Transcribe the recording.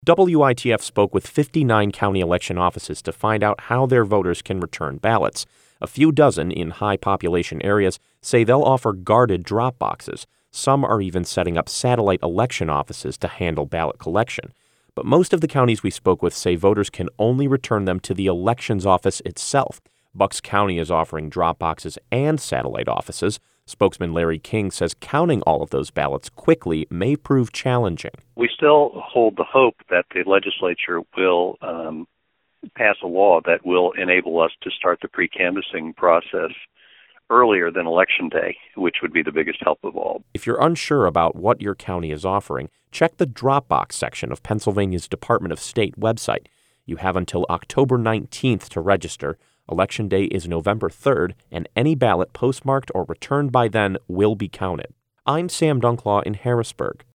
WITF spoke with 59 county election offices to find out how their voters can return ballots. A few dozen in high-population areas say they'll offer guarded drop boxes. Some are even setting up satellite election offices to handle ballot collection. But most of the counties we spoke with say voters can only return them to the elections office itself. Bucks County is offering drop boxes and satellite offices. Spokesman Larry King says counting all of those ballots quickly may prove challenging. We still hold the hope that the legislature will pass a law that will enable us to start the pre-canvassing process earlier than Election Day, which would be the biggest help of all. If you're unsure about what your county is offering, check the Dropbox section of Pennsylvania's Department of State website. You have until October 19th to register. Election Day is November 3rd, and any ballot postmarked or returned by then will be counted. I'm Sam Dunklaw in Harrisburg.